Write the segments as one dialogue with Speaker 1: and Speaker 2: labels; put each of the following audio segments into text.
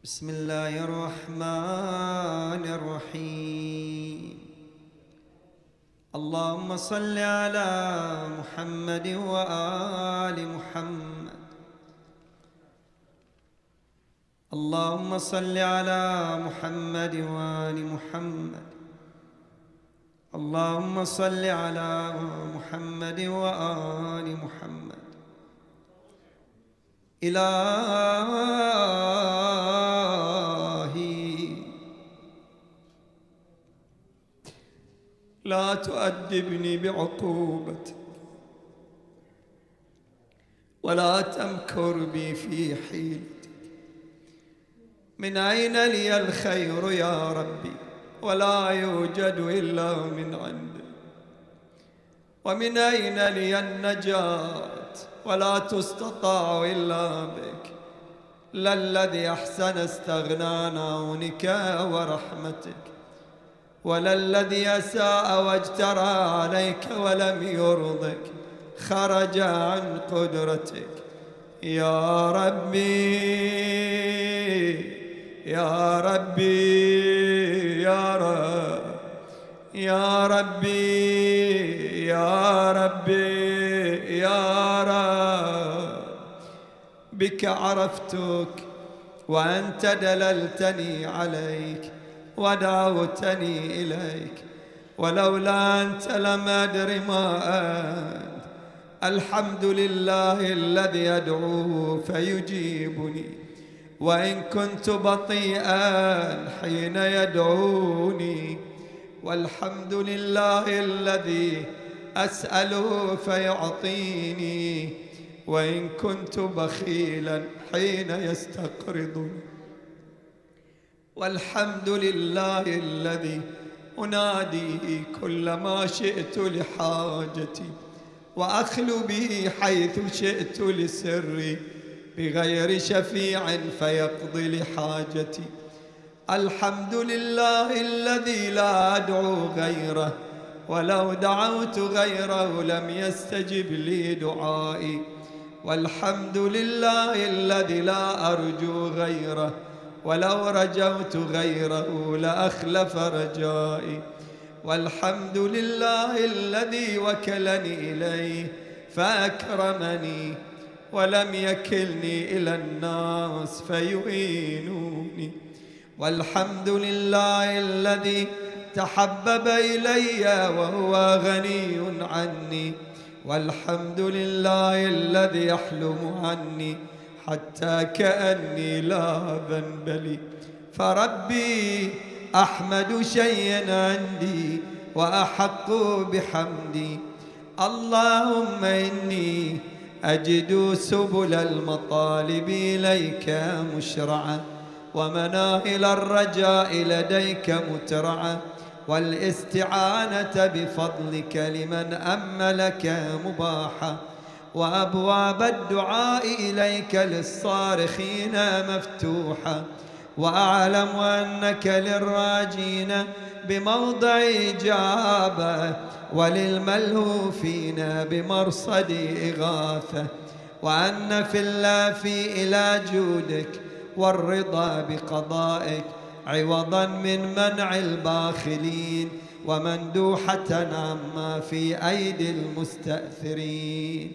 Speaker 1: بسم الله الرحمن الرحيم. اللهم صل على محمد وآل محمد. اللهم صل على محمد وآل محمد. اللهم صل على محمد وآل محمد. إلهي لا تؤدبني بعقوبتك ولا تمكر بي في حيلتك. من أين لي الخير يا ربي؟ ولا يوجد إلا من عندك. ومن أين لي النجاة؟ ولا تستطاع إلا بك. لا الذي أحسن استغنى عونك ورحمتك، ولا الذي أساء واجترى عليك ولم يرضك خرج عن قدرتك. يا ربي يا ربي يا رب يا ربي يا ربي يا رب، بك عرفتك وأنت دللتني عليك ودعوتني إليك، ولولا أنت لم أدر ما أنت. الحمد لله الذي أدعوه فيجيبني وإن كنت بطيئا حين يدعوني، والحمد لله الذي أسأله فيعطيني وإن كنت بخيلا حين يستقرضني، والحمد لله الذي أنادي كل ما شئت لحاجتي وأخلو به حيث شئت لسري بغير شفيع فيقضي لحاجتي. الحمد لله الذي لا أدعو غيره، ولو دعوت غيره لم يستجب لي دعائي. والحمد لله الذي لا أرجو غيره، ولو رجوت غيره لأخلف رجائي. والحمد لله الذي وكلني إليه فأكرمني ولم يكلني إلى الناس فيهينوني. والحمد لله الذي تحبب إلي وهو غني عني. والحمد لله الذي يحلم عني حتى كأني لا ذنب لي. فربي أحمد شيئا عندي وأحق بحمدي. اللهم إني أجد سبل المطالب إليك مشرعة، ومناهل الرجاء لديك مترعة، والاستعانة بفضلك لمن أملك مباحة، وأبواب الدعاء إليك للصارخين مفتوحة. وأعلم أنك للراجين بموضع إجابة، وللملهوفين بمرصد إغاثة، وأن في اللافي إلى جودك والرضا بقضائك عوضا من منع الباخلين، ومندوحة عما في أيدي المستأثرين.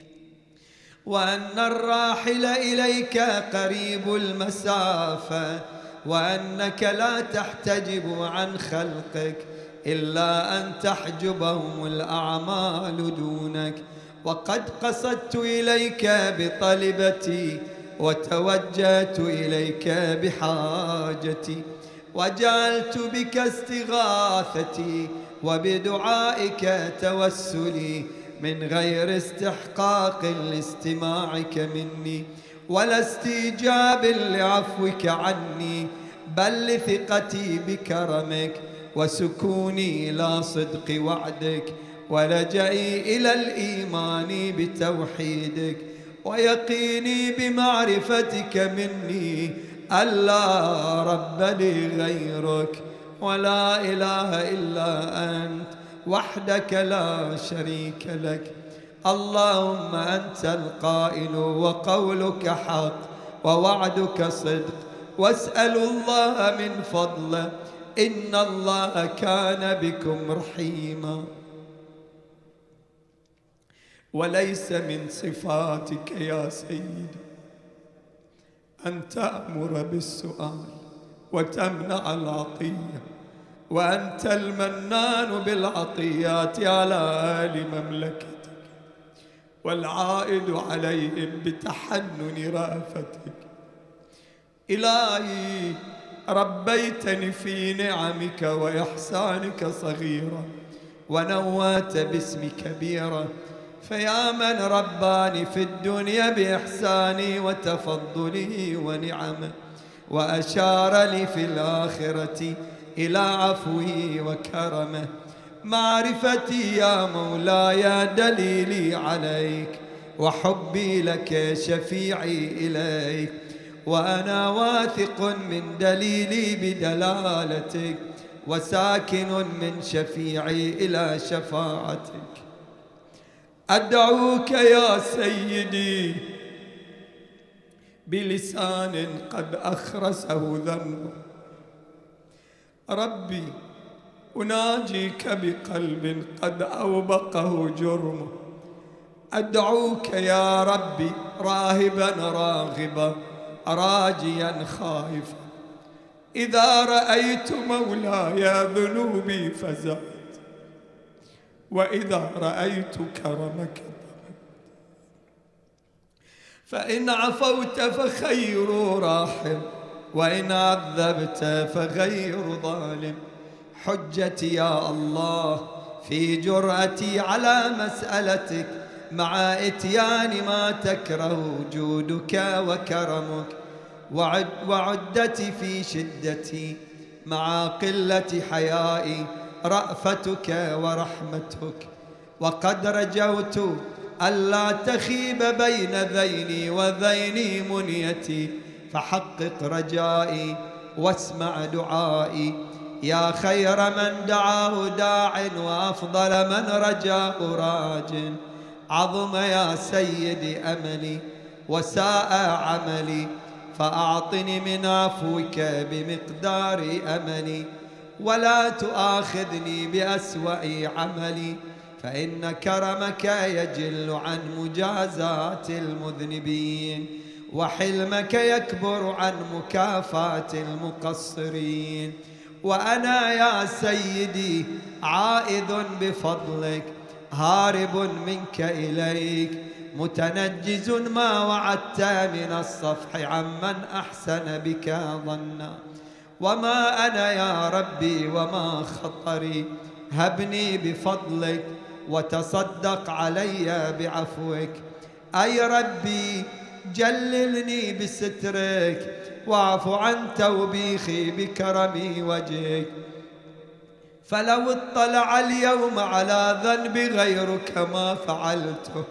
Speaker 1: وأن الراحل إليك قريب المسافة، وأنك لا تحتجب عن خلقك إلا أن تحجبهم الأعمال دونك. وقد قصدت إليك بطلبتي وتوجهت إليك بحاجتي، وجعلت بك استغاثتي وبدعائك توسلي من غير استحقاق لاستماعك مني ولا استيجاب لعفوك عني، بل لثقتي بكرمك وسكوني إلى صدق وعدك ولجئي إلى الإيمان بتوحيدك ويقيني بمعرفتك مني ألا رب لي غيرك ولا إله إلا أنت وحدك لا شريك لك. اللهم أنت القائل وقولك حق ووعدك صدق واسألوا الله من فضله إن الله كان بكم رحيما. وليس من صفاتك يا سيدي أن تأمر بالسؤال وتمنع العطية، وأنت المنان بالعطيات على آل مملكتك، والعائد عليهم بتحنن رأفتك. إلهي ربيتني في نعمك وإحسانك صغيرا، ونوات باسمي كبيرا، فيا من رباني في الدنيا بإحساني وتفضله ونعمه، وأشار لي في الآخرة إلى عفوه وكرمه. معرفتي يا مولاي دليلي عليك، وحبي لك شفيعي إليك، وأنا واثق من دليلي بدلالتك، وساكن من شفيعي إلى شفاعتك. أدعوك يا سيدي بلسان قد أخرسه ذنبه، ربي أناجيك بقلب قد أوبقه جرمه. أدعوك يا ربي راهبا راغبا راجيا خائفا، إذا رأيت مولاي ذنوبي فزعت، وإذا رأيت كرمك فإن عفوت فخير راحم، وإن عذبت فغير ظالم. حجتي يا الله في جرأتي على مسألتك، مع إتيان ما تكره جودك وكرمك، وعدتي في شدتي مع قلة حيائي رأفتك ورحمتك. وقد رجوت ألا تخيب بين ذيني وذيني منيتي، فحقق رجائي واسمع دعائي، يا خير من دعاه داع وأفضل من رجاه راج. عظم يا سيدي أملي وساء عملي، فأعطني من عفوك بمقدار أملي، ولا تؤاخذني بأسوأ عملي، فإن كرمك يجل عن مجازات المذنبين، وحلمك يكبر عن مكافاة المقصرين. وأنا يا سيدي عائذ بفضلك، هارب منك إليك، متنجز ما وعدت من الصفح عمن أحسن بك ظنا. وما أنا يا ربي وما خطري، هبني بفضلك وتصدق علي بعفوك. أي ربي جللني بسترك، واعف عن توبيخي بكرم وجهك. فلو اطلع اليوم على ذنب غيرك ما فعلته،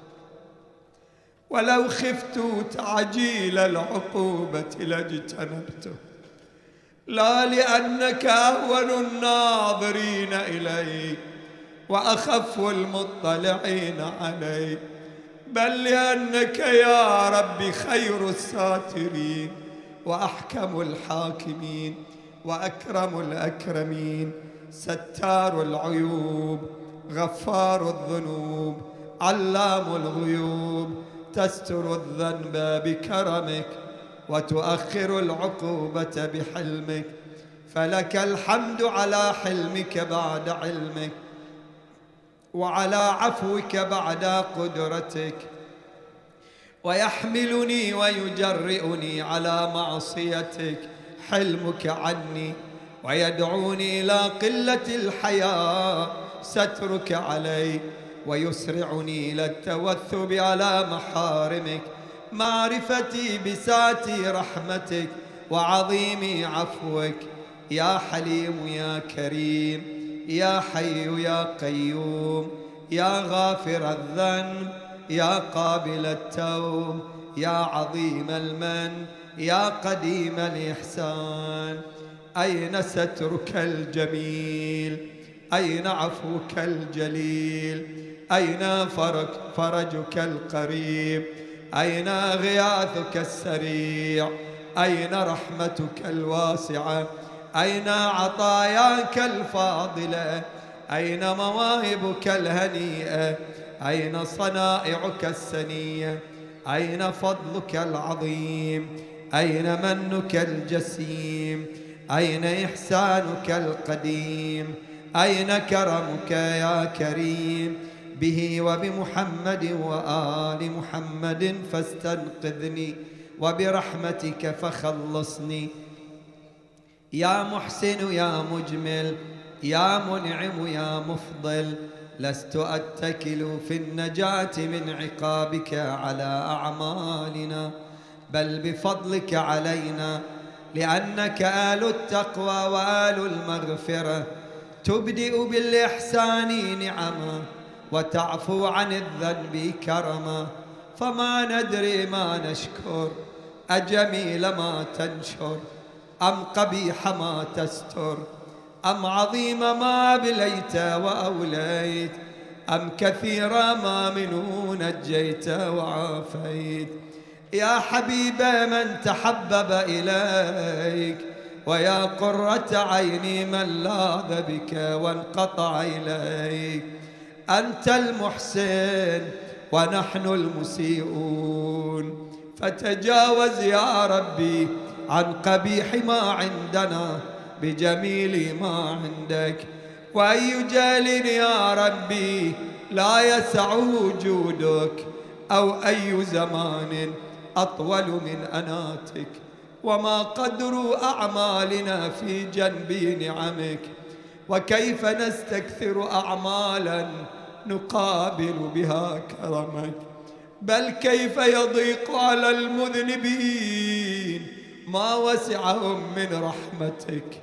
Speaker 1: ولو خفت تعجيل العقوبة لاجتنبته، لا لأنك أهون الناظرين إليك وأخف المطلعين عليك، بل لأنك يا ربي خير الساترين وأحكم الحاكمين وأكرم الأكرمين، ستار العيوب غفار الذنوب علام الغيوب، تستر الذنب بكرمك وتؤخر العقوبة بحلمك. فلك الحمد على حلمك بعد علمك، وعلى عفوك بعد قدرتك، ويحملني ويجرئني على معصيتك حلمك عني، ويدعوني إلى قلة الحياء سترك علي، ويسرعني إلى التوثب على محارمك. معرفتي بسات رحمتك وعظيم عفوك، يا حليم يا كريم، يا حي يا قيوم، يا غافر الذنب، يا قابل التوب، يا عظيم المن، يا قديم الإحسان. أين سترك الجميل؟ أين عفوك الجليل؟ أين فرجك القريب؟ أين غياثك السريع؟ أين رحمتك الواسعة؟ أين عطاياك الفاضلة؟ أين مواهبك الهنيئة؟ أين صنائعك السنية؟ أين فضلك العظيم؟ أين منك الجسيم؟ أين إحسانك القديم؟ أين كرمك يا كريم؟ به وبمحمد وآل محمد فاستنقذني، وبرحمتك فخلصني. يا محسن يا مجمل، يا منعم يا مفضل، لست أتكل في النجاة من عقابك على أعمالنا، بل بفضلك علينا، لأنك آل التقوى وآل المغفرة، تبدئ بالإحسان نعما وتعفو عن الذنب كرما، فما ندري ما نشكر، أجميل ما تنشر أم قبيح ما تستر، أم عظيم ما أبليت وأوليت، أم كثير ما منه نجيت وعافيت. يا حبيب من تحبب إليك، ويا قرة عيني من لاذ بك وانقطع إليك. أنت المحسن ونحن المسيئون، فتجاوز يا ربي عن قبيح ما عندنا بجميل ما عندك. وأي جال يا ربي لا يسعه جودك، أو أي زمان أطول من أناتك، وما قدر أعمالنا في جنب نعمك، وكيف نستكثر أعمالا نقابل بها كرمك، بل كيف يضيق على المذنبين ما وسعهم من رحمتك.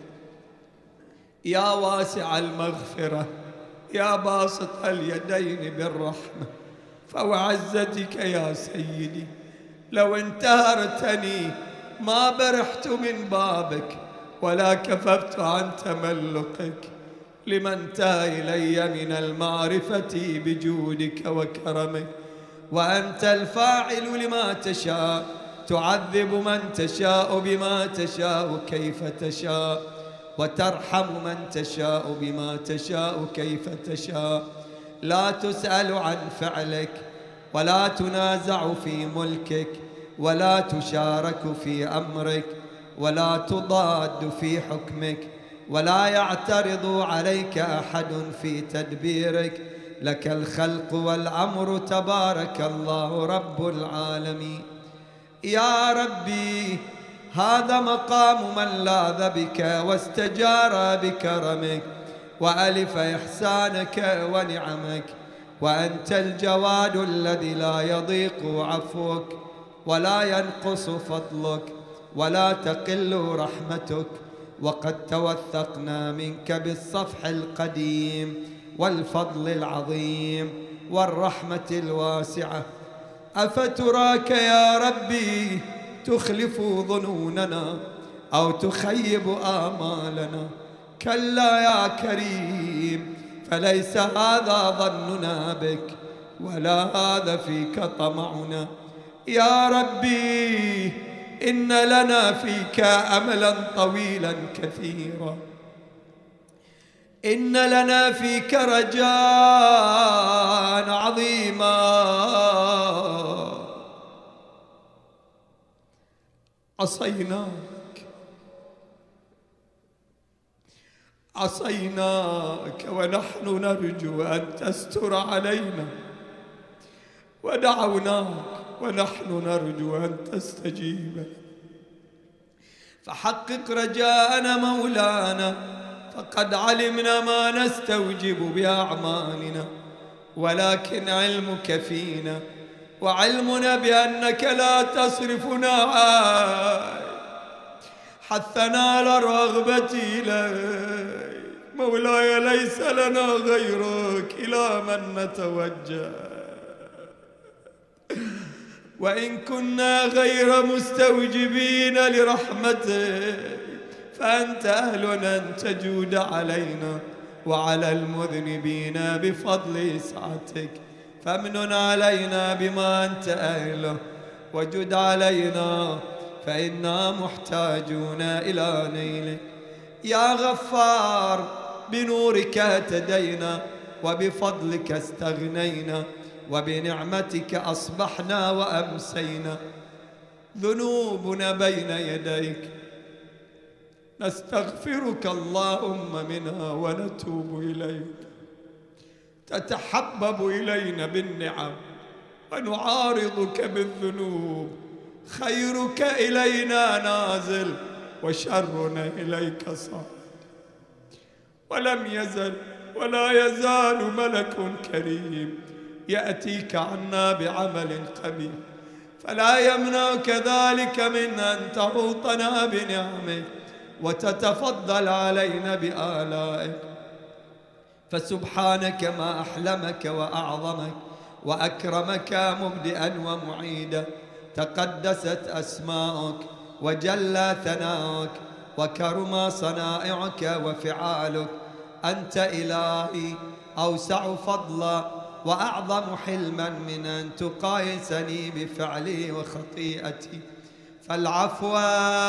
Speaker 1: يا واسع المغفرة، يا باسط اليدين بالرحمة، فوعزتك يا سيدي لو انتهرتني ما برحت من بابك ولا كففت عن تملقك، لما انتهى إلي من المعرفة بجودك وكرمك. وأنت الفاعل لما تشاء، تعذب من تشاء بما تشاء كيف تشاء، وترحم من تشاء بما تشاء كيف تشاء. لا تسأل عن فعلك، ولا تنازع في ملكك، ولا تشارك في أمرك، ولا تضاد في حكمك، ولا يعترض عليك أحد في تدبيرك. لك الخلق والأمر، تبارك الله رب العالمين. يا ربي هذا مقام من لاذ بك واستجار بكرمك وألف إحسانك ونعمك، وأنت الجواد الذي لا يضيق عفوك ولا ينقص فضلك ولا تقل رحمتك. وقد توثقنا منك بالصفح القديم والفضل العظيم والرحمة الواسعة. أفتراك يا ربي تخلف ظنوننا أو تخيب آمالنا؟ كلا يا كريم، فليس هذا ظننا بك ولا هذا فيك طمعنا. يا ربي إن لنا فيك أملا طويلا كثيرا، إن لنا فيك رجاء عظيما. عصيناك ونحن نرجو أن تستر علينا، ودعوناك ونحن نرجو أن تستجيب، فحقق رجاءنا مولانا، فقد علمنا ما نستوجب بأعمالنا، ولكن علمك فينا وعلمنا بأنك لا تصرفنا حثنا على الرغبة إليك. مولاي ليس لنا غيرك، إلى من نتوجه؟ وإن كنا غير مستوجبين لرحمتك فأنت أهل أن تجود علينا وعلى المذنبين بفضل سعتك، فامنن علينا بما أنت أهله، وجد علينا فإنا محتاجون إلى نيلك. يا غفار بنورك اهتدينا، وبفضلك استغنينا، وبنعمتك أصبحنا وأمسينا. ذنوبنا بين يديك نستغفرك اللهم منها ونتوب إليك. تتحبب إلينا بالنعم ونعارضك بالذنوب. خيرك إلينا نازل وشرنا إليك صاعد. ولم يزل ولا يزال ملك كريم يأتيك عنا بعمل قبيح، فلا يمنعك ذلك من أن تحوطنا بنعمك وتتفضل علينا بآلائك. فسبحانك ما أحلمك وأعظمك وأكرمك مبدئا ومعيدا. تقدست أسماؤك وجل ثناؤك وكرم صنائعك وفعالك. أنت إلهي أوسع فضلا وأعظم حلما من أن تقايسني بفعلي وخطيئتي. فالعفو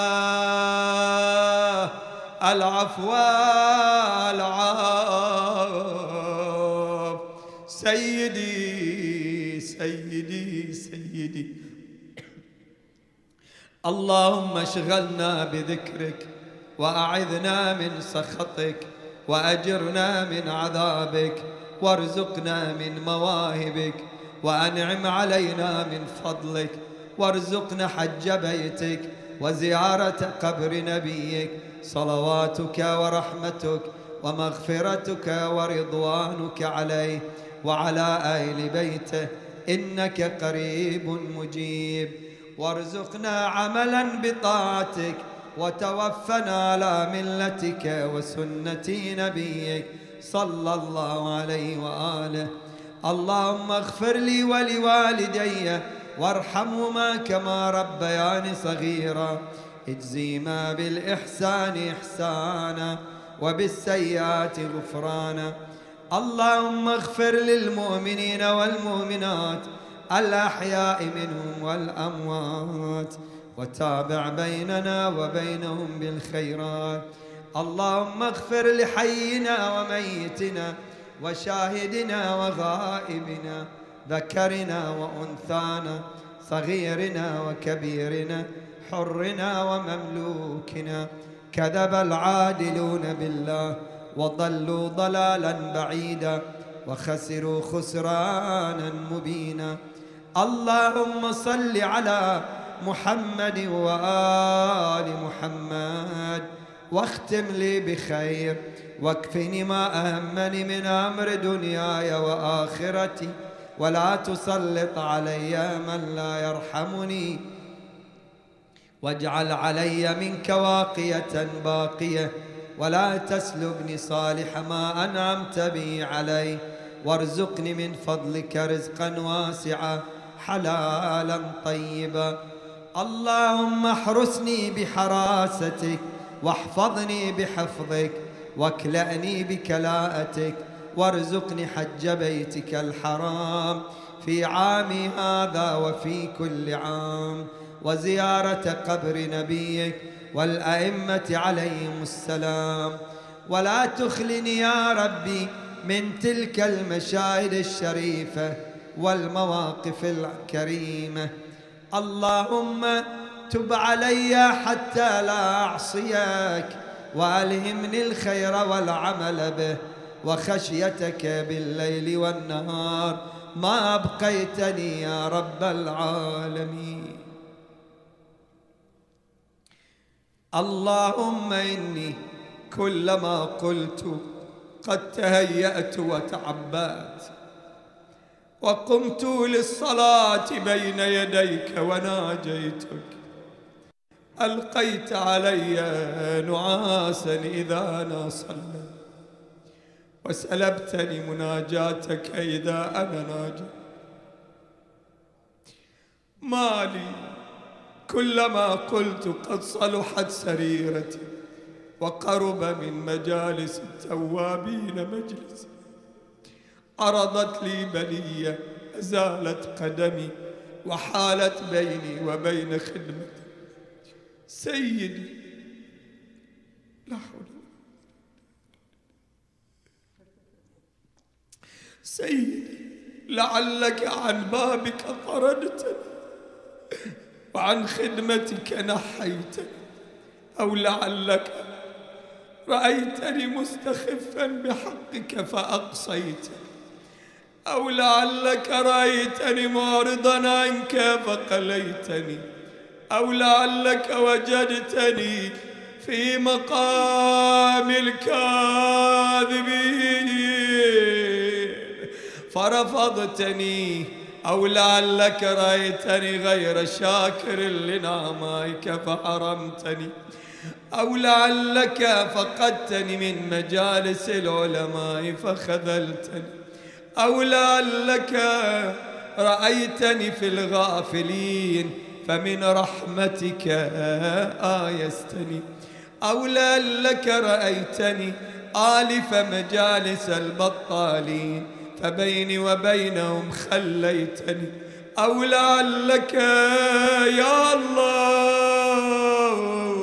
Speaker 1: العفو العفو سيدي سيدي سيدي. اللهم اشغلنا بذكرك وأعذنا من سخطك وأجرنا من عذابك وارزقنا من مواهبك وأنعم علينا من فضلك وارزقنا حج بيتك وزيارة قبر نبيك. صلواتك ورحمتك ومغفرتك ورضوانك عليه وعلى آل بيته إنك قريب مجيب. وارزقنا عملا بطاعتك وتوفنا على ملتك وسنة نبيك صلى الله عليه وآله. اللهم اغفر لي ولوالدي وارحمهما كما ربياني صغيرا. اجزيما بالإحسان إحسانا وبالسيئات غفرانا. اللهم اغفر للمؤمنين والمؤمنات الأحياء منهم والأموات وتابع بيننا وبينهم بالخيرات. اللهم اغفر لحينا وميتنا وشاهدنا وغائبنا ذكرنا وأنثانا صغيرنا وكبيرنا حرنا ومملوكنا. كذب العادلون بالله وضلوا ضلالا بعيدا وخسروا خسرانا مبينا. اللهم صل على محمد وآل محمد واختم لي بخير واكفني ما أهمني من أمر دنياي وآخرتي ولا تسلط علي من لا يرحمني. واجعل علي منك واقية باقية ولا تسلبني صالح ما أنعمت به علي. وارزقني من فضلك رزقا واسعا حلالا طيبا. اللهم احرسني بحراستك واحفظني بحفظك واكلأني بكلاءتك. وارزقني حج بيتك الحرام في عامي هذا وفي كل عام وزيارة قبر نبيك والأئمة عليهم السلام. ولا تخلني يا ربي من تلك المشاهد الشريفة والمواقف الكريمة. اللهم تب علي حتى لا أعصيك وألهمني الخير والعمل به وخشيتك بالليل والنهار ما أبقيتني يا رب العالمين. اللهم إني كلما قلت قد تهيأت وتعبأت وقمت للصلاة بين يديك وناجيتك ألقيت علي نعاسا إذا أنا صليت وسلبتني مناجاتك إذا أنا ناجي. ما لي كلما قلت قد صلحت سريرتي وقرب من مجالس التوابين مجلس عرضت لي بلية أزالت قدمي وحالت بيني وبين خدمتي سيدي لا حول. سيدي لعلك عن بابك طردتني وعن خدمتك نحيتني، أو لعلك رأيتني مستخفا بحقك فأقصيتني، أو لعلك رأيتني معرضا عنك فقليتني، أو لعلك وجدتني في مقام الكاذبين فرفضتني، أو لعلك رأيتني غير شاكر لنعمائك فحرمتني، أو لعلك فقدتني من مجالس العلماء فخذلتني، أو لعلك رأيتني في الغافلين فمن رحمتك آيستني، أو لعلك رأيتني آلف مجالس البطالين فبيني وبينهم خليتني، أو لعلك يا الله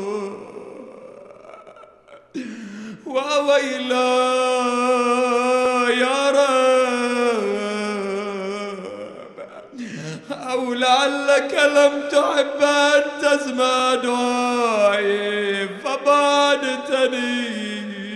Speaker 1: وويلا يا رب، أو لعلك لم تحب أن تسمع دعائي فبعدتني،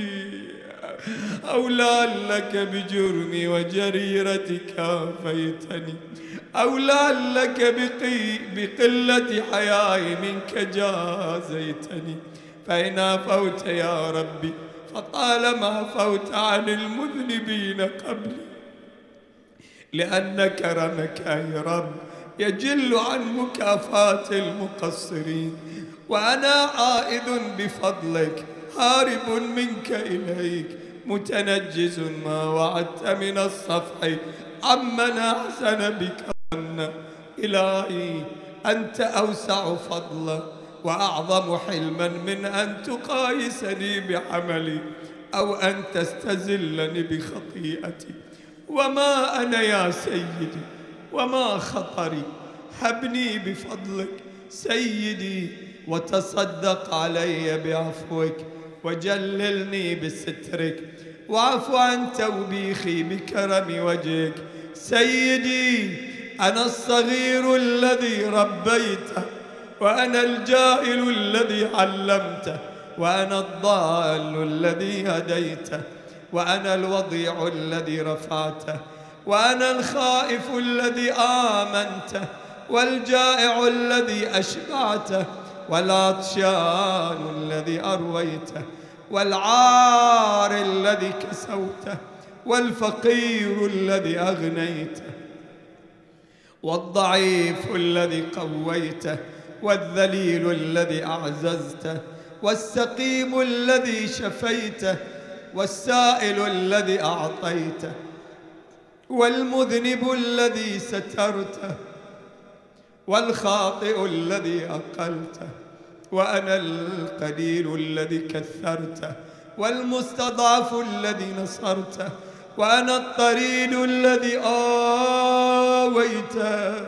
Speaker 1: أو لعلك بجرمي وجريرتي كافيتني، أو لعلك بقلة حيائي منك جازيتني، فإن عفوت يا ربي فطالما عفوت عن المذنبين قبلي، لأن كرمك يا رب يجل عن مكافاة المقصرين، وأنا عائد بفضلك هارب منك إليك متنجز ما وعدت من الصفح عمن أحسن بك ظنا. إلهي أنت أوسع فضلا وأعظم حلما من أن تقايسني بعملي أو أن تستزلني بخطيئتي. وما أنا يا سيدي وما خطري، هبني بفضلك سيدي وتصدق علي بعفوك وجللني بسترك، واعف عن توبيخي بكرم وجهك. سيدي أنا الصغير الذي ربيته، وأنا الجاهل الذي علمته، وأنا الضال الذي هديته، وأنا الوضيع الذي رفعته، وأنا الخائف الذي آمنته، والجائع الذي أشبعته، والعطشان الذي أرويته، والعار الذي كسوته، والفقير الذي أغنيته، والضعيف الذي قويته، والذليل الذي أعززته، والسقيم الذي شفيته، والسائل الذي أعطيته، والمذنب الذي سترته، والخاطئ الذي أقلته، وأنا القليل الذي كثرته، والمستضعف الذي نصرته، وأنا الطريد الذي آويته.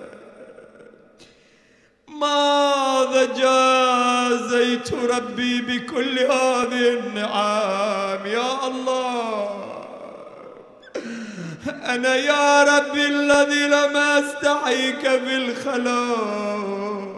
Speaker 1: ماذا جازيت ربي بكل هذه النعم يا الله؟ أنا يا ربي الذي لم أستحيك في الخلاء،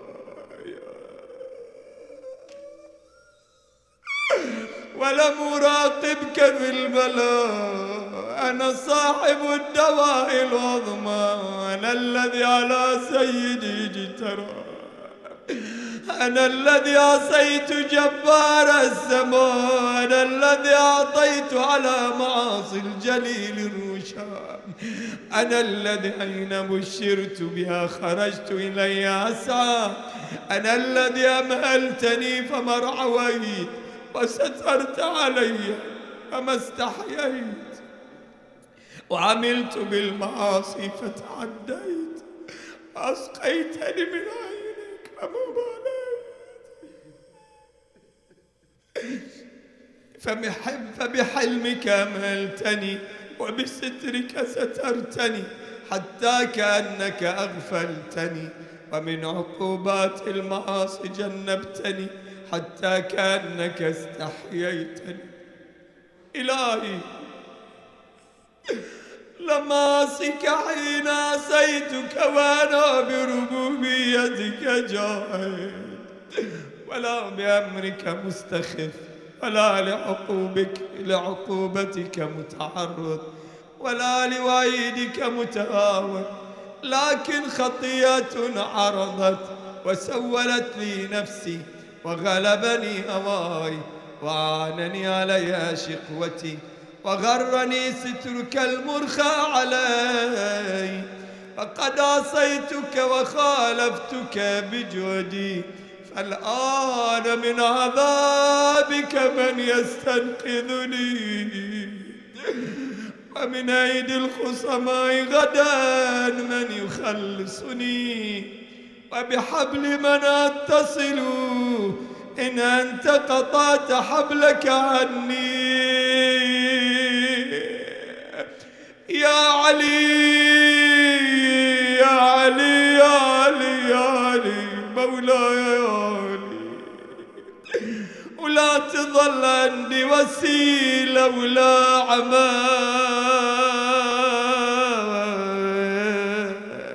Speaker 1: ولم أراقبك في البلاء. أنا صاحب الدواء العظمى، أنا الذي على سيدي جترى، أنا الذي عصيت جبار السماء، أنا الذي أعطيت على معاصي الجليل الرشام، أنا الذي أين بشرت بها خرجت إلي أسعى، أنا الذي أمهلتني فما رعويت، وسترت علي فما استحييت، وعملت بالمعاصي فتعديت، وأسقيتني من عينك فما باليت، فبحلمك أمهلتني وبسترك سترتني، حتى كأنك أغفلتني، ومن عقوبات المعاصي جنبتني حتى كأنك استحييتني. إلهي لماسك حين عصيتك وأنا بربوبيتك جاهد، ولا بأمرك مستخف، ولا لعقوبتك متعرض، ولا لوعيدك متهاون، لكن خطيئة عرضت وسولت لي نفسي وغلبني هواي وأعانني عليها شقوتي وغرني سترك المرخى علي، فقد عصيتك وخالفتك بجهدي، فالآن من عذابك من يستنقذني، ومن أيدي الخصماء غدا من يخلصني، وبحبل من أتصل إن أنت قطعت حبلك عني. يا علي يا علي يا علي يا علي مولاي يا علي، ولا تظل عندي وسيلة ولا عمل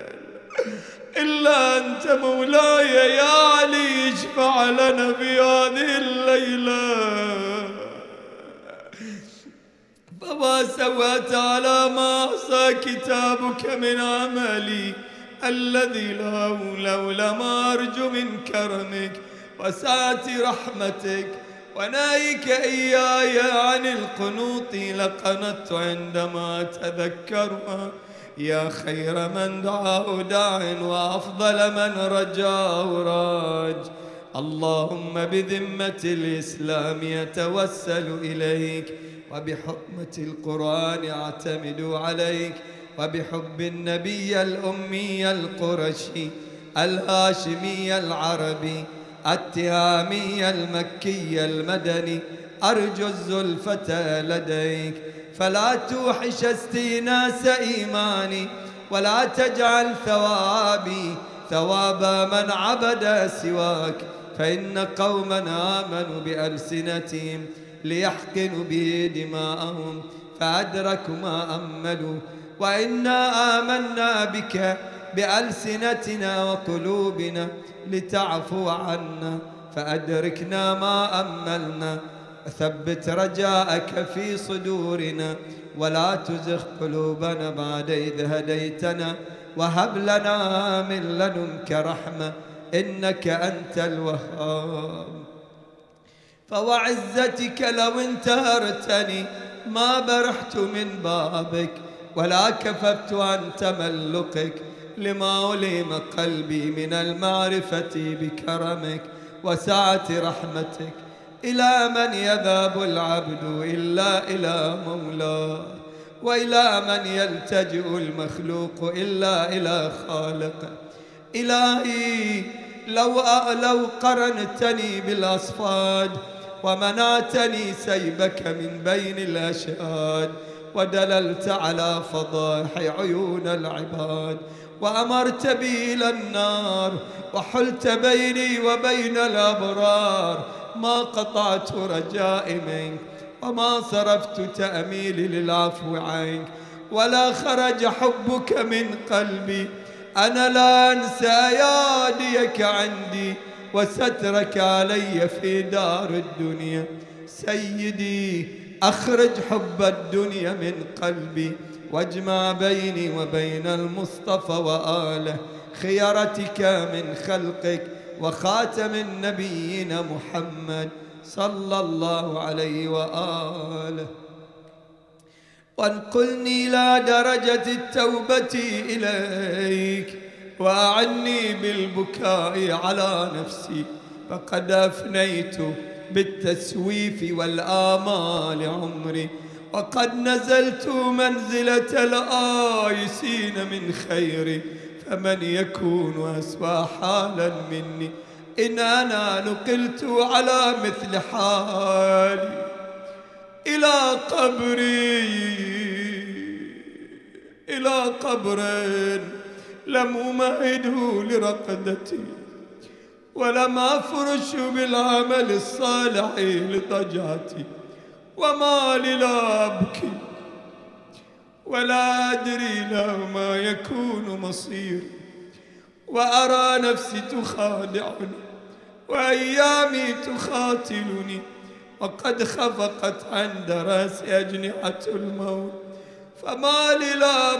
Speaker 1: إلا أنت مولاي يا علي، اشفع لنا في هذه الليلة. فما سويت على ما عصى كتابك من عملي الذي لولا ما أرجو من كرمك وسعة رحمتك ونايك إياي عن القنوط لقنطت عندما أتذكرها. يا خير من دعاه داع وأفضل من رجاه راج. اللهم بذمة الإسلام يتوسل إليك، وبحكمة القرآن أعتمد عليك، وبحب النبي الأمي القرشي الهاشمي العربي التهامي المكي المدني أرجو الزلفة لديك، فلا توحش استئناس إيماني، ولا تجعل ثوابي ثواب من عبد سواك، فإن قوما آمنوا بألسنتهم ليحقنوا به دماءهم فأدركوا ما أملوا، وإنا آمنا بك بألسنتنا وقلوبنا لتعفو عنا فأدركنا ما أملنا، وثبت رجاءك في صدورنا، ولا تزغ قلوبنا بعد إذ هديتنا، وهب لنا من لدنك رحمة إنك أنت الوهاب. فوعزتك لو انتهرتني ما برحت من بابك، ولا كففت عن تملقك، لما ألم قلبي من المعرفة بكرمك وسعة رحمتك. إلى من يذهب العبد إلا إلى مولاه، وإلى من يلتجئ المخلوق إلا إلى خالقه. إلهي لو قرنتني بالأصفاد ومنعتني سيبك من بين الأشهاد، ودللت على فضائح عيون العباد، وأمرت بي إلى النار، وحلت بيني وبين الأبرار، ما قطعت رجائي منك، وما صرفت تأميلي للعفو عنك، ولا خرج حبك من قلبي. أنا لا أنسى أياديك عندي وسترك علي في دار الدنيا. سيدي أخرج حب الدنيا من قلبي، واجمع بيني وبين المصطفى وآله خيرتك من خلقك وخاتم النبيين محمد صلى الله عليه وآله، وانقلني إلى درجة التوبة إليك، وأعني بالبكاء على نفسي، فقد أفنيت بالتسويف والآمال عمري، وقد نزلت منزلة الآيسين من خيري، فمن يكون أسوأ حالا مني إن أنا نقلت على مثل حالي إلى قبري، إلى قبر لم أمهده لرقدتي، ولم أفرش بالعمل الصالح لضجعتي. وما لي لا أبكي ولا أدري له ما يكون مصيري، وأرى نفسي تخادعني وأيامي تخاتلني، وقد خفقت عند رأسي أجنحة الموت. فما لي لا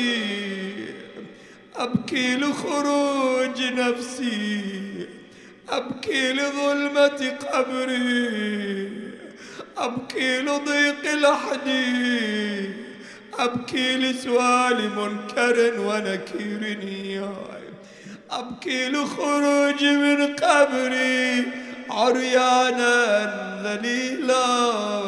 Speaker 1: أبكي لخروج نفسي، أبكي لظلمة قبري، أبكي لضيق لحدي، أبكي لسؤال منكر ونكير إياي، أبكي لخروج من قبري عريانا ذليلا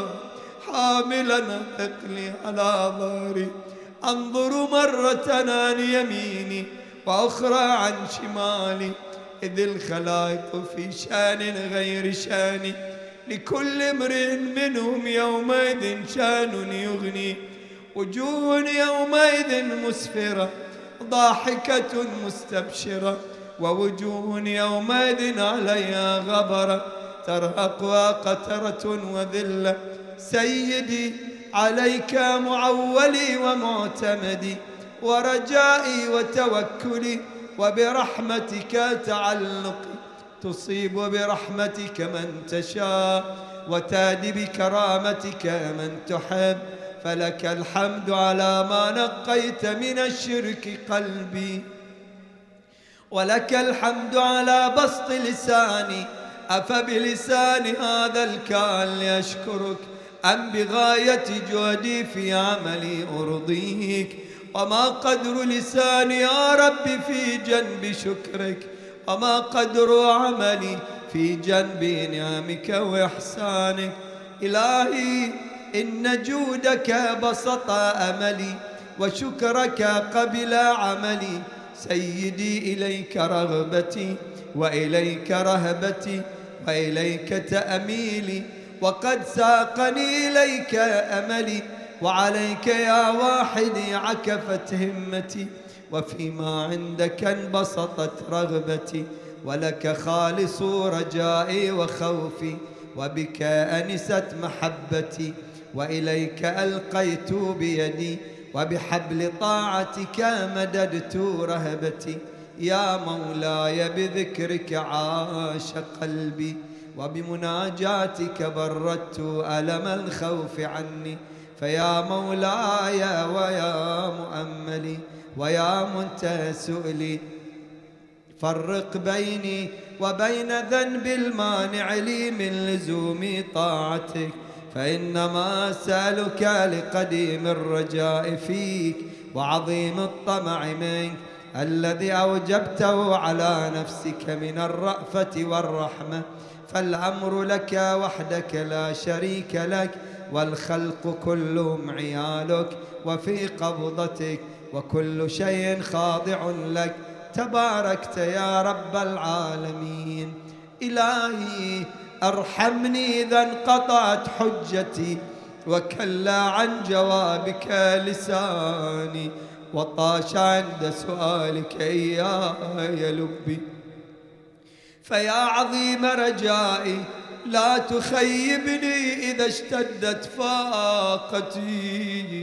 Speaker 1: حاملا ثقلي على ظهري، أنظر مرة عن يميني وأخرى عن شمالي، إذ الخلائق في شان غير شاني، لكل امرئ منهم يومئذ شان يغني. وجوه يومئذ مسفرة ضاحكة مستبشرة، ووجوه يومئذ عليها غبرة ترهقها قترة وذلة. سيدي عليك معولي ومعتمدي ورجائي وتوكلي، وبرحمتك تعلقي، تصيب برحمتك من تشاء وتهدي بكرامتك من تحب. فلك الحمد على ما نقيت من الشرك قلبي، ولك الحمد على بسط لساني. أفبلسان هذا الكال يشكرك أم بغاية جهدي في عملي أرضيك؟ وما قدر لساني يا رب في جنب شكرك، وما قدر عملي في جنب نعمك وإحسانك. إلهي إن جودك بسط أملي، وشكرك قبل عملي. سيدي إليك رغبتي وإليك رهبتي وإليك تأميلي، وقد ساقني إليك أملي، وعليك يا واحدي عكفت همتي، وفيما عندك انبسطت رغبتي، ولك خالص رجائي وخوفي، وبك أنست محبتي، وإليك ألقيت بيدي، وبحبل طاعتك مددت رهبتي. يا مولاي بذكرك عاش قلبي، وبمناجاتك بردت ألم الخوف عني. فيا مولاي ويا مؤملي ويا منتهى سؤلي، فرق بيني وبين ذنب المانع لي من لزوم طاعتك، فإنما أسألك لقديم الرجاء فيك وعظيم الطمع منك، الذي أوجبته على نفسك من الرأفة والرحمة. فالأمر لك وحدك لا شريك لك، والخلق كلهم عيالك وفي قبضتك، وكل شيء خاضع لك. تباركت يا رب العالمين. إلهي ارحمني إذا انقطعت حجتي، وكلا عن جوابك لساني، وطاش عند سؤالك إياي لبي. فيا عظيم رجائي لا تخيبني إذا اشتدت فاقتي،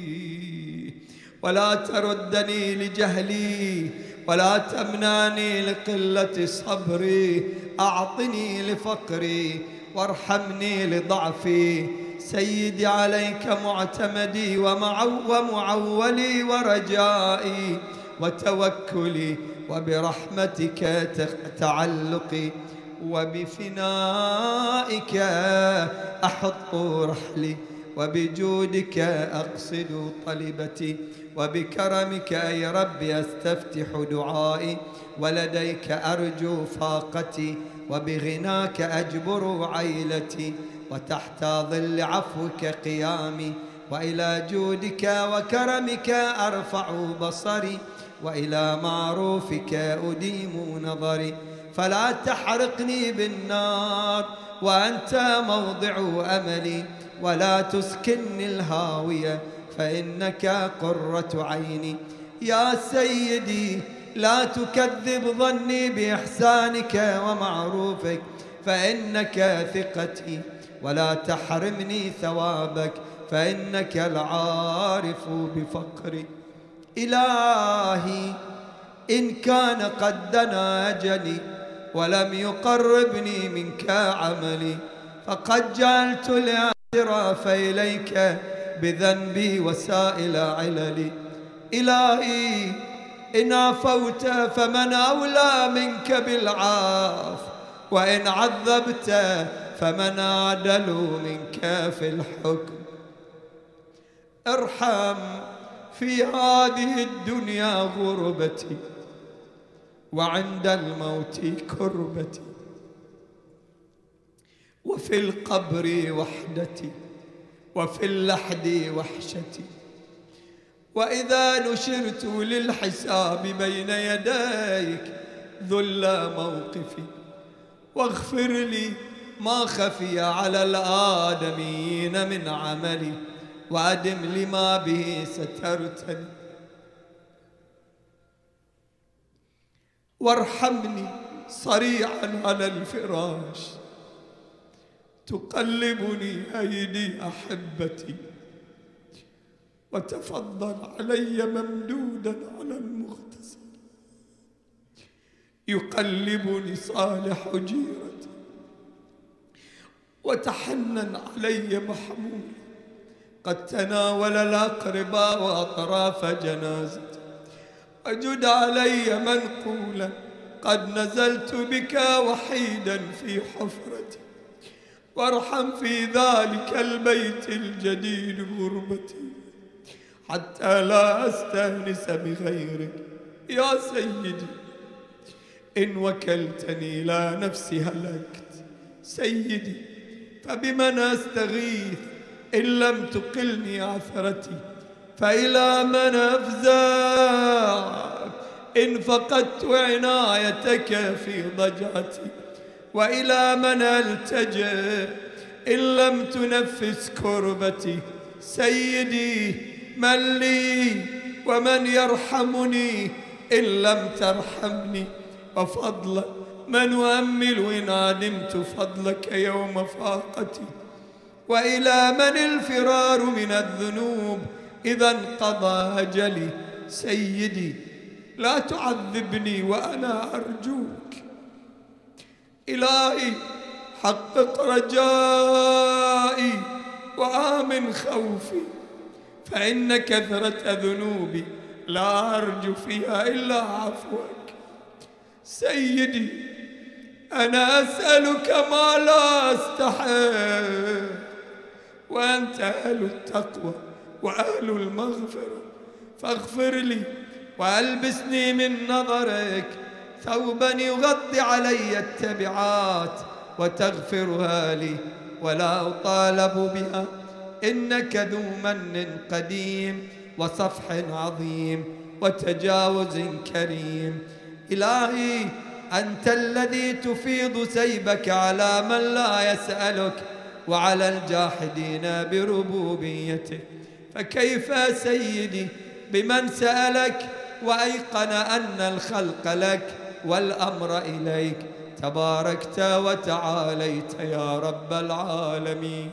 Speaker 1: ولا تردني لجهلي، ولا تمنعني لقلة صبري. أعطني لفقري وارحمني لضعفي. سيدي عليك معتمدي ومعولي ورجائي وتوكلي، وبرحمتك تعلقي، وبفنائك أحط رحلي، وبجودك أقصد طلبتي، وبكرمك أي ربي أستفتح دعائي، ولديك أرجو فاقتي، وبغناك أجبر عيلتي، وتحت ظل عفوك قيامي، وإلى جودك وكرمك أرفع بصري، وإلى معروفك أديم نظري. فلا تحرقني بالنار وأنت موضع أملي، ولا تسكنني الهاوية فإنك قرة عيني. يا سيدي لا تكذب ظني بإحسانك ومعروفك، فإنك ثقتي، ولا تحرمني ثوابك، فإنك العارف بفقري. إلهي إن كان قد دنا أجلي ولم يقربني منك عملي، فقد جعلت الاعتراف إليك بذنبي وسائل عللي. إلهي إن عفوت فمن أولى منك بالعاف، وإن عذبت فمن أعدل منك في الحكم. ارحم في هذه الدنيا غربتي، وعند الموت كربتي، وفي القبر وحدتي، وفي اللحد وحشتي، وإذا نشرت للحساب بين يديك ذل موقفي. واغفر لي ما خفي على الآدمين من عملي، وأدم لما به سترتني. وارحمني صريعا على الفراش، تقلبني أيدي أحبتي، وتفضل علي ممدودا على المغتسل، يقلبني صالح جيرتي، وتحنن علي محمول قد تناول الأقرباء وأطراف جنازتي، وجد علي منقولا قد نزلت بك وحيدا في حفرتي، وارحم في ذلك البيت الجديد غربتي، حتى لا أستأنس بغيرك. يا سيدي إن وكلتني إلى نفسي هلكت، سيدي فبمن أستغيث إن لم تقلني عثرتي، فإلى من أفزع إن فقدت عنايتك في ضجعتي، وإلى من ألتجئ إن لم تنفس كربتي. سيدي من لي ومن يرحمني إن لم ترحمني، وفضلا من أؤمل إن عدمت فضلك يوم فاقتي. وإلى من الفرار من الذنوب إذا انقضى أجلي. سيدي لا تعذبني وأنا أرجوك. إلهي حقق رجائي وآمن خوفي، فإن كثرة ذنوبي لا أرجو فيها إلا عفوك. سيدي أنا أسألك ما لا أستحق، وأنت أهل التقوى وأهل المغفرة، فاغفر لي وألبسني من نظرك ثوبا يغطي علي التبعات وتغفرها لي ولا أطالب بها، إنك ذو من قديم وصفح عظيم وتجاوز كريم. إلهي أنت الذي تفيض سيبك على من لا يسألك وعلى الجاحدين بربوبيتك، فكيف سيدي بمن سألك وأيقن أن الخلق لك والأمر إليك؟ تباركت وتعاليت يا رب العالمين.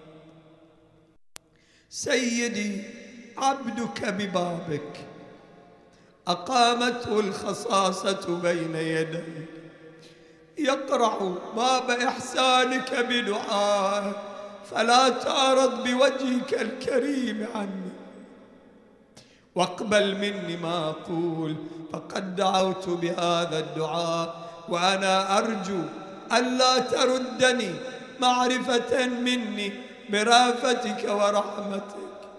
Speaker 1: سيدي عبدك ببابك أقامته الخصاصة بين يديك، يقرع باب إحسانك بدعاء، فلا تعرض بوجهك الكريم عني، واقبل مني ما أقول، فقد دعوت بهذا الدعاء وأنا أرجو ألا تردني معرفة مني برأفتك ورحمتك.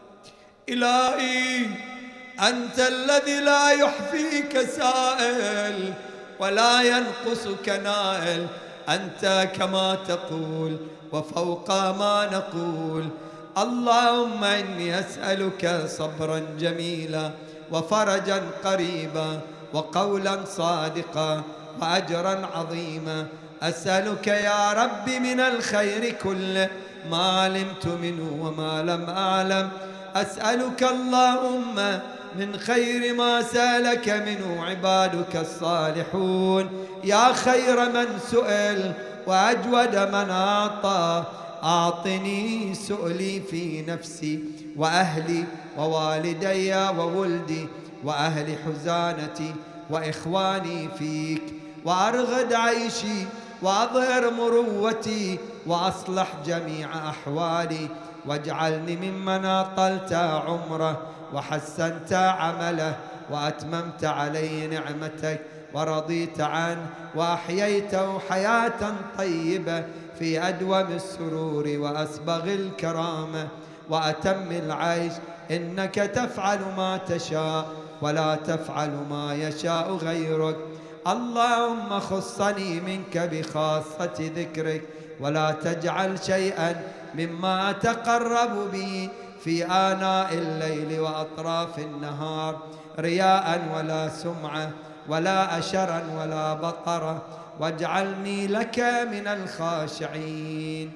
Speaker 1: إلهي أنت الذي لا يحفيك سائل ولا ينقصك نائل، أنت كما تقول وفوق ما نقول. اللهم إني أسألك صبرا جميلا وفرجا قريبا وقولا صادقا وأجرا عظيما. أسألك يا رب من الخير كله ما علمت منه وما لم أعلم. أسألك اللهم من خير ما سألك منه عبادك الصالحون. يا خير من سئل وأجود من أعطى، أعطني سؤلي في نفسي وأهلي ووالدي وولدي وأهل حزانتي وإخواني فيك، وأرغد عيشي وأظهر مروتي وأصلح جميع أحوالي، واجعلني ممن أطلت عمره وحسنت عمله وأتممت عليه نعمتك ورضيت عنه وأحييته حياة طيبة في أدوم السرور وأسبغ الكرامة وأتم العيش، إنك تفعل ما تشاء ولا تفعل ما يشاء غيرك. اللهم خصني منك بخاصة ذكرك، ولا تجعل شيئا مما أتقرب به في آناء الليل وأطراف النهار رياء ولا سمعة ولا أشرا ولا بطرة، واجعلني لك من الخاشعين.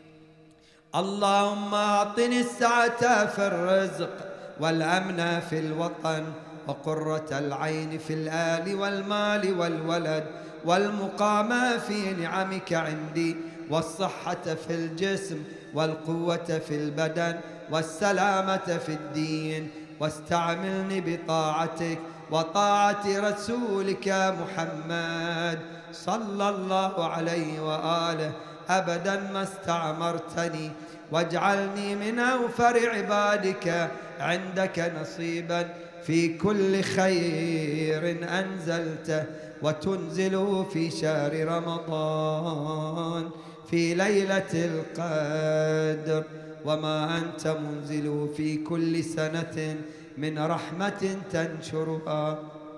Speaker 1: اللهم أعطني السعة في الرزق والأمن في الوطن وقرة العين في الآل والمال والولد والمقامة في نعمك عندي والصحة في الجسم والقوة في البدن والسلامة في الدين، واستعملني بطاعتك وطاعة رسولك محمد صلى الله عليه وآله أبدا ما استعمرتني، واجعلني من أوفر عبادك عندك نصيبا في كل خير أنزلته وتنزله في شهر رمضان في ليلة القدر، وما أنت منزله في كل سنة من رحمة تنشرها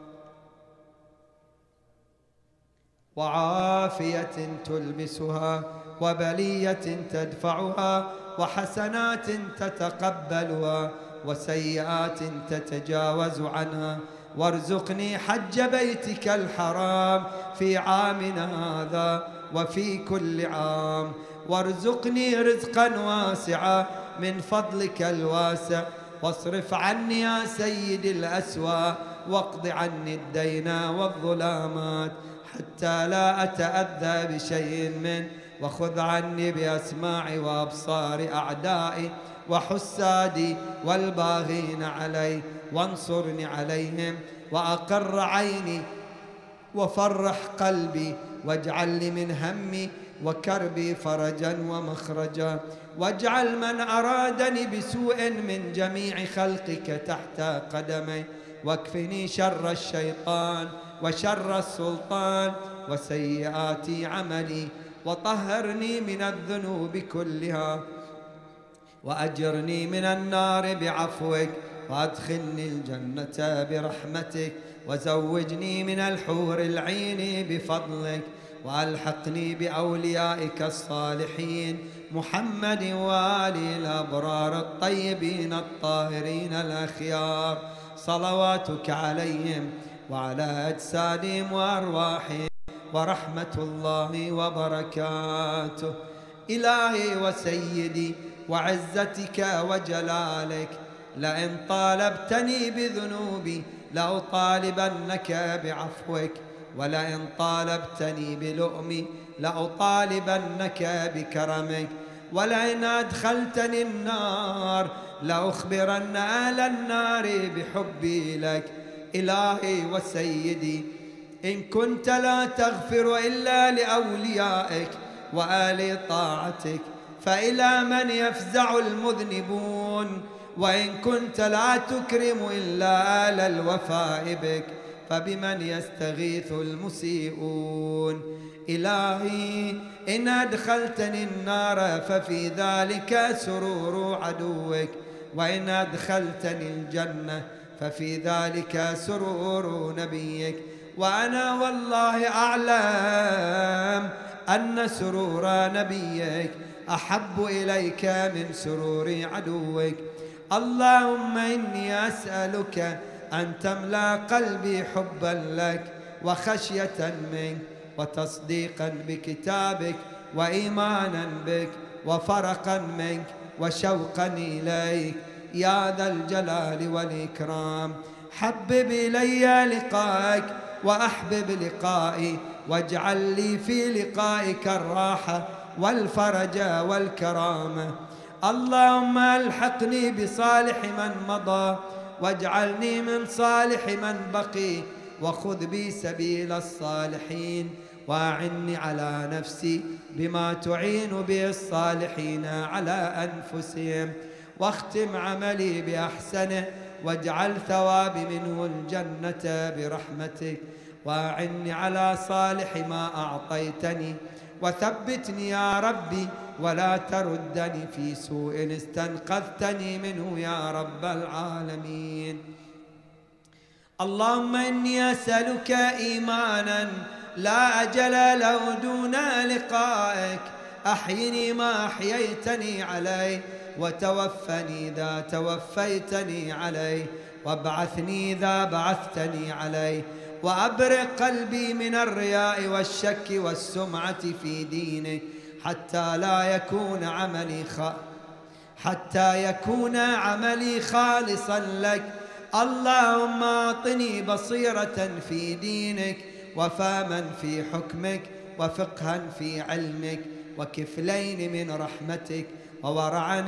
Speaker 1: وعافية تلبسها وبلية تدفعها وحسنات تتقبلها وسيئات تتجاوز عنها. وارزقني حج بيتك الحرام في عامنا هذا وفي كل عام، وارزقني رزقا واسعا من فضلك الواسع، واصرف عني يا سيدي الأسوأ، واقض عني الدين والظلامات حتى لا أتأذى بشيء منه، وخذ عني بأسماعي وأبصار أعدائي وحسادي والباغين علي، وانصرني عليهم، وأقر عيني وفرح قلبي، واجعل لي من همي وكربي فرجا ومخرجا، واجعل من أرادني بسوء من جميع خلقك تحت قدمي، واكفني شر الشيطان وشر السلطان وسيئات عملي، وطهرني من الذنوب كلها، وأجرني من النار بعفوك، وأدخلني الجنة برحمتك، وزوجني من الحور العين بفضلك، وألحقني بأوليائك الصالحين محمد وآله الأبرار الطيبين الطاهرين الأخيار، صلواتك عليهم وعلى أجسادهم وأرواحهم ورحمة الله وبركاته. إلهي وسيدي وعزتك وجلالك، لئن طالبتني بذنوبي لأطالبنك بعفوك، ولئن طالبتني بلؤمي لأطالبنك بكرمك، ولئن أدخلتني النار لأخبرن أهل النار بحبي لك. إلهي وسيدي، إن كنت لا تغفر إلا لأوليائك وآل طاعتك فإلى من يفزع المذنبون، وإن كنت لا تكرم إلا آل الوفاء بك فبمن يستغيث المسيئون. إلهي إن أدخلتني النار ففي ذلك سرور عدوك، وإن أدخلتني الجنة ففي ذلك سرور نبيك، وأنا والله أعلم أن سرور نبيك أحب إليك من سرور عدوك. اللهم إني أسألك أن تملأ قلبي حبا لك وخشية منك وتصديقا بكتابك وإيمانا بك وفرقا منك وشوقا إليك يا ذا الجلال والإكرام.
Speaker 2: حبب إلي لقائك وأحبب لقائي، واجعل لي في لقائك الراحة والفرج والكرامة. اللهم ألحقني بصالح من مضى، واجعلني من صالح من بقي، وخذ بي سبيل الصالحين، وأعني على نفسي بما تعين به الصالحين على أنفسهم، واختم عملي بأحسنه، واجعل ثوابي منه الجنة برحمتك، وأعني على صالح ما أعطيتني، وثبتني يا ربي ولا تردني في سوء استنقذتني منه يا رب العالمين. اللهم إني أسألك إيمانا لا أجل له دون لقائك، أحيني ما أحييتني عليه، وتوفني إذا توفيتني عليه، وابعثني إذا بعثتني عليه، وأبرق قلبي من الرياء والشك والسمعة في دينك، حتى يكون عملي خالصا لك. اللهم أعطني بصيرة في دينك، وفهما في حكمك، وفقها في علمك، وكفلين من رحمتك، وورعا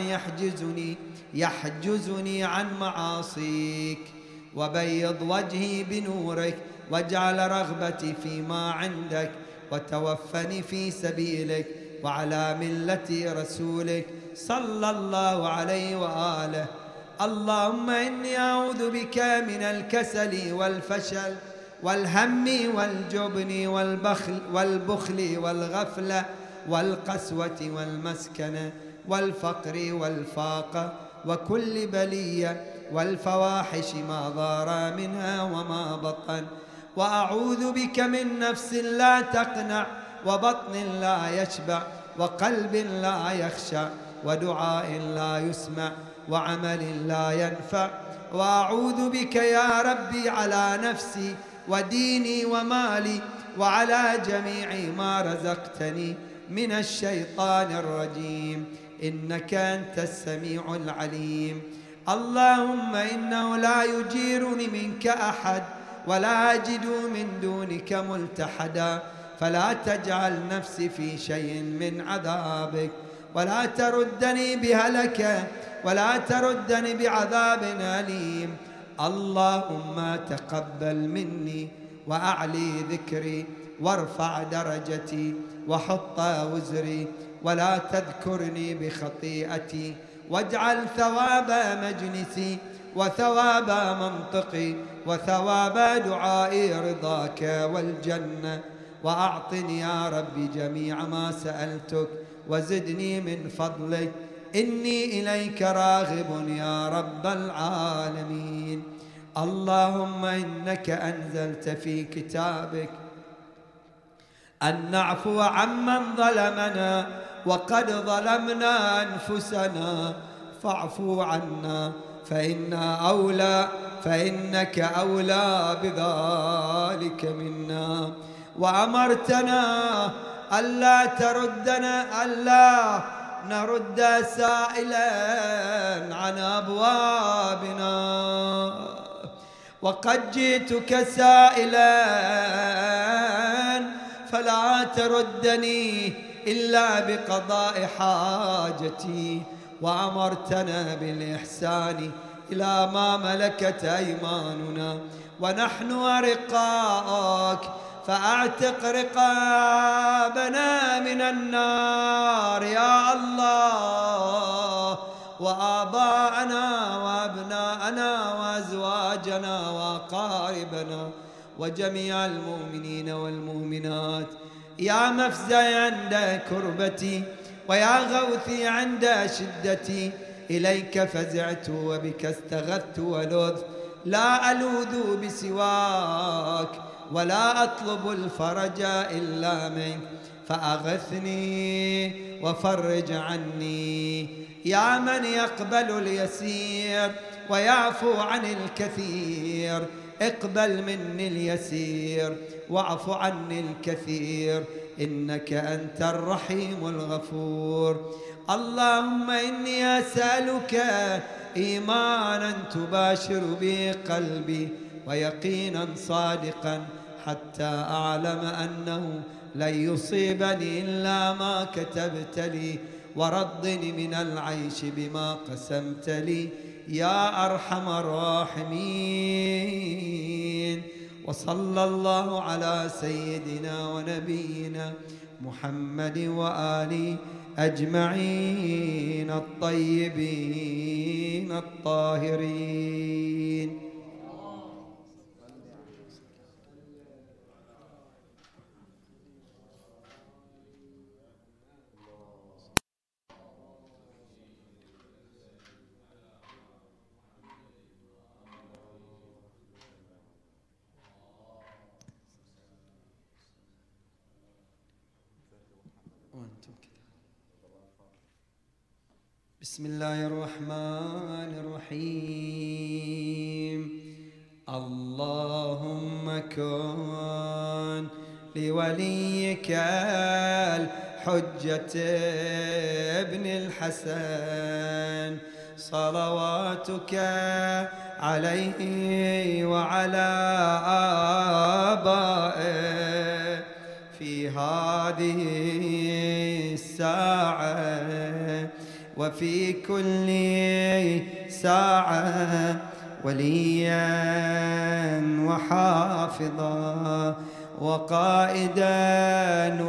Speaker 2: يحجزني عن معاصيك، وبيض وجهي بنورك، واجعل رغبتي فيما عندك، وتوفني في سبيلك وعلى ملة رسولك صلى الله عليه وآله. اللهم إني أعوذ بك من الكسل والفشل والهم والجبن والبخل والغفلة والقسوة والمسكنة والفقر والفاقة وكل بلية والفواحش ما ظهر منها وما بطن. وأعوذ بك من نفس لا تقنع، وبطن لا يشبع، وقلب لا يخشع، ودعاء لا يسمع، وعمل لا ينفع. وأعوذ بك يا ربي على نفسي وديني ومالي وعلى جميع ما رزقتني من الشيطان الرجيم، إنك أنت السميع العليم. اللهم إنه لا يجيرني منك أحد، ولا أجد من دونك ملتحدا، فلا تجعل نفسي في شيء من عذابك، ولا تردني بهلكة، ولا تردني بعذاب أليم. اللهم تقبل مني، وأعلي ذكري، وارفع درجتي، وحط وزري، ولا تذكرني بخطيئتي، واجعل ثواب مجلسي، وثواب منطقي، وثواب دعائي رضاك والجنة. وأعطني يا ربي جميع ما سألتك، وزدني من فضلك، إني إليك راغب يا رب العالمين. اللهم إنك أنزلت في كتابك أن نعفو عمن ظلمنا، وقد ظلمنا أنفسنا، فاعفو عنا فإنك أولى بذلك منا. وأمرتنا ألا تردنا، ألا نرد سائلا عن أبوابنا، وقد جئتك سائلا فلا تردني إلا بقضاء حاجتي. وأمرتنا بالإحسان إلى ما ملكت أيماننا، ونحن أرقاءك، فأعتق رقابنا من النار يا الله، وآباءنا وأبناءنا وأزواجنا وأقاربنا وجميع المؤمنين والمؤمنات. يا مفزعي عند كربتي، ويا غوثي عند شدتي، إليك فزعت وبك استغثت ولذت، لا ألوذ بسواك، ولا أطلب الفرج إلا منك، فأغثني وفرج عني. يا من يقبل اليسير ويعفو عن الكثير، اقبل مني اليسير واعف عني الكثير، إنك أنت الرحيم الغفور. اللهم إني أسألك إيمانا تباشر به قلبي ويقينا صادقا حتى أعلم أنه لن يصيبني إلا ما كتبت لي، ورضني من العيش بما قسمت لي يا أرحم الراحمين. وصلى الله على سيدنا ونبينا محمد وآله أجمعين الطيبين الطاهرين. بسم الله الرحمن الرحيم. اللهم كن لوليك الحجة ابن الحسن صلواتك عليه وعلى آبائه في هذه الساعة وفي كل ساعة وليا وحافظا وقائدا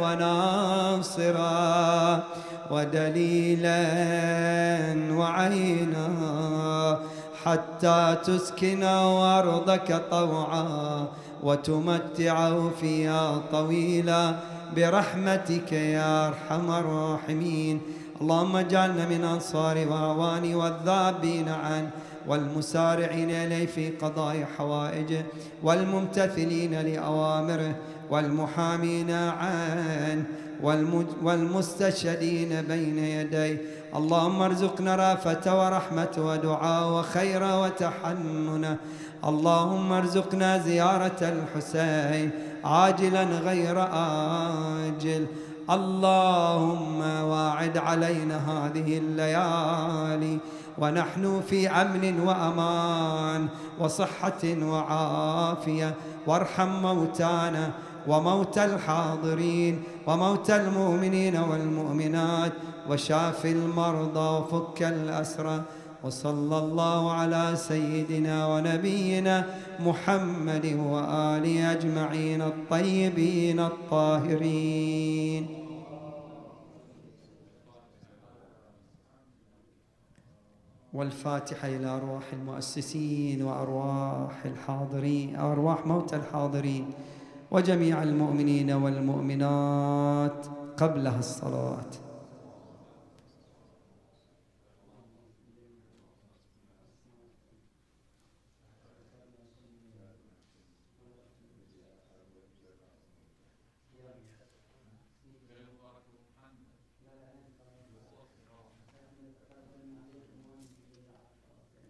Speaker 2: وناصرا ودليلا وعينا حتى تسكن أرضك طوعا وتمتعه فيها طويلا برحمتك يا أرحم الراحمين. اللهم اجعلنا من أنصار وأعوان والذابين عنه والمسارعين إليه في قضاء حوائجه والممتثلين لأوامره والمحامين عنه والمستشهدين بين يديه. اللهم ارزقنا رافة ورحمة ودعاء وخير وتحننا. اللهم ارزقنا زيارة الحسين عاجلا غير آجل. اللهم واعد علينا هذه الليالي ونحن في أمن وأمان وصحة وعافية، وارحم موتانا وموتى الحاضرين وموتى المؤمنين والمؤمنات وشاف المرضى وفك الأسرى. وصلى الله على سيدنا ونبينا محمد وآله أجمعين الطيبين الطاهرين. والفاتحة إلى أرواح المؤسسين وأرواح الحاضرين، أرواح موتى الحاضرين وجميع المؤمنين والمؤمنات قبلها الصلاة.